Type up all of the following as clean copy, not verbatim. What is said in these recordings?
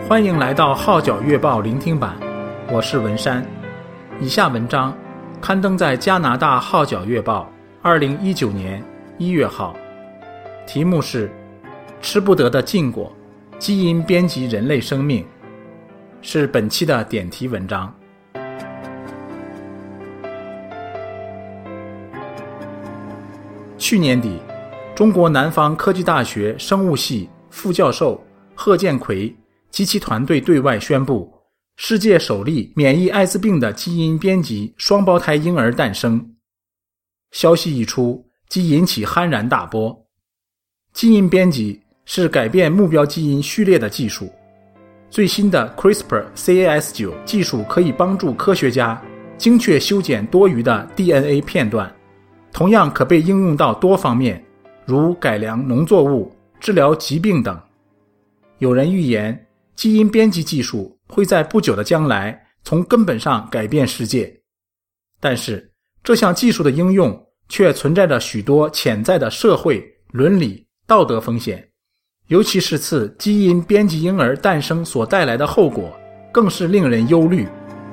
欢迎来到号角月报聆听版，我是文山。以下文章刊登在加拿大号角月报2019年1月号，题目是吃不得的禁果，基因编辑人类生命，是本期的点题文章。去年底，中国南方科技大学生物系副教授贺建奎及其团队对外宣布，世界首例免疫艾滋病的基因编辑双胞胎婴儿诞生。消息一出，即引起酣然大波。基因编辑是改变目标基因序列的技术，最新的 CRISPR-Cas9 技术可以帮助科学家精确修剪多余的 DNA 片段，同样可被应用到多方面，如改良农作物、治疗疾病等。有人预言，基因编辑技术会在不久的将来从根本上改变世界。但是，这项技术的应用却存在着许多潜在的社会、伦理、道德风险，尤其是次基因编辑婴儿诞生所带来的后果，更是令人忧虑。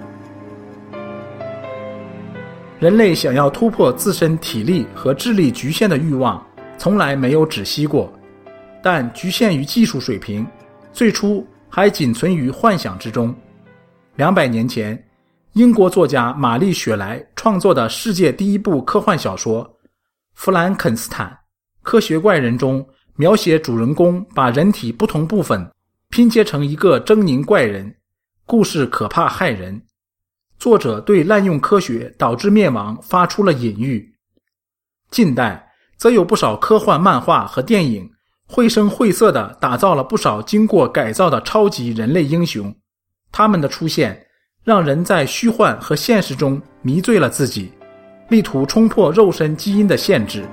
人类想要突破自身体力和智力局限的欲望，从来没有止息过，但局限于技术水平，最初还仅存于幻想之中。200年前，英国作家玛丽雪莱创作的世界第一部科幻小说《弗兰肯斯坦：科学怪人》中，描写主人公把人体不同部分拼接成一个狰狞怪人，故事可怕骇人。作者对滥用科学导致灭亡发出了隐喻。近代则有不少科幻漫画和电影绘声绘色地打造了不少经过改造的超级人类英雄，他们的出现让人在虚幻和现实中迷醉了自己，力图冲破肉身基因的限制。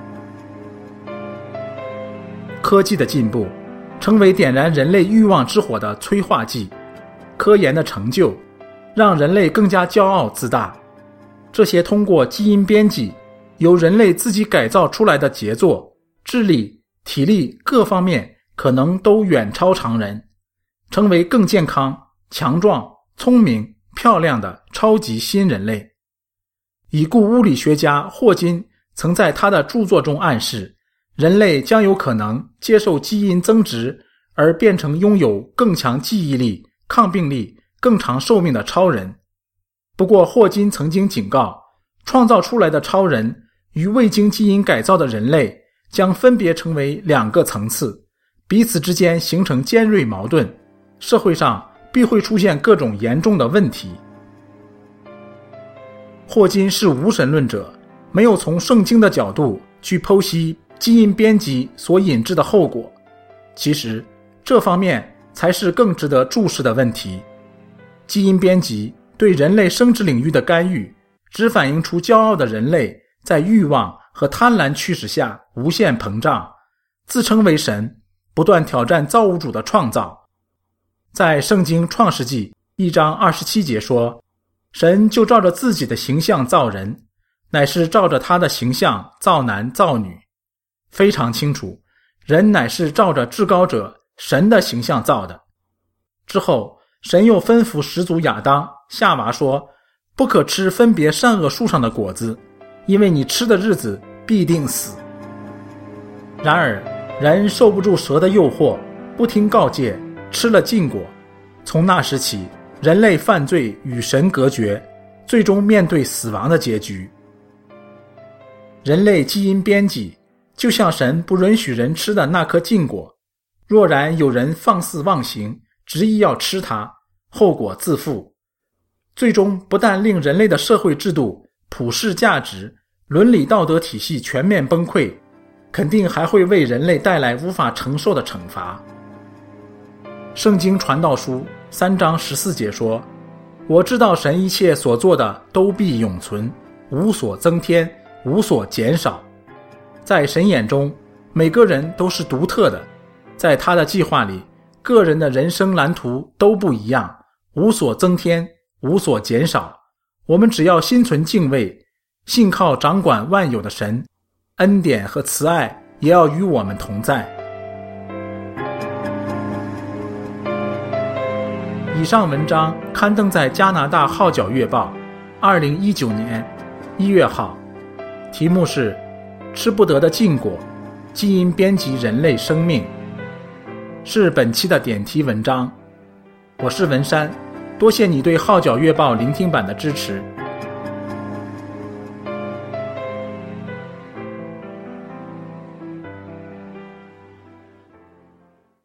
科技的进步成为点燃人类欲望之火的催化剂，科研的成就让人类更加骄傲自大。这些通过基因编辑由人类自己改造出来的杰作，智力、体力各方面可能都远超常人，成为更健康、强壮、聪明、漂亮的超级新人类。已故物理学家霍金曾在他的著作中暗示，人类将有可能接受基因增值而变成拥有更强记忆力、抗病力、更长寿命的超人。不过霍金曾经警告，创造出来的超人与未经基因改造的人类将分别成为2个层次，彼此之间形成尖锐矛盾，社会上必会出现各种严重的问题。霍金是无神论者，没有从圣经的角度去剖析基因编辑所引致的后果。其实，这方面才是更值得注视的问题。基因编辑对人类生殖领域的干预，只反映出骄傲的人类在欲望和贪婪驱使下无限膨胀，自称为神，不断挑战造物主的创造。在圣经创世纪1章27节说，神就照着自己的形象造人，乃是照着他的形象造男造女。非常清楚，人乃是照着至高者神的形象造的。之后神又吩咐始祖亚当、夏娃说，不可吃分别善恶树上的果子，因为你吃的日子必定死。然而人受不住蛇的诱惑，不听告诫，吃了禁果。从那时起，人类犯罪与神隔绝，最终面对死亡的结局。人类基因编辑就像神不允许人吃的那颗禁果，若然有人放肆妄行，执意要吃它，后果自负。最终不但令人类的社会制度、普世价值、伦理道德体系全面崩溃，肯定还会为人类带来无法承受的惩罚。圣经传道书3章14节说，我知道神一切所做的都必永存，无所增添，无所减少。在神眼中，每个人都是独特的，在他的计划里，个人的人生蓝图都不一样，无所增添，无所减少。我们只要心存敬畏，信靠掌管万有的神，恩典和慈爱也要与我们同在。 以上文章刊登在加拿大号角月报2019年1月号，题目是吃不得的禁果，基因编辑人类生命，是本期的点题文章。我是文山，多谢你对号角月报聆听版的支持。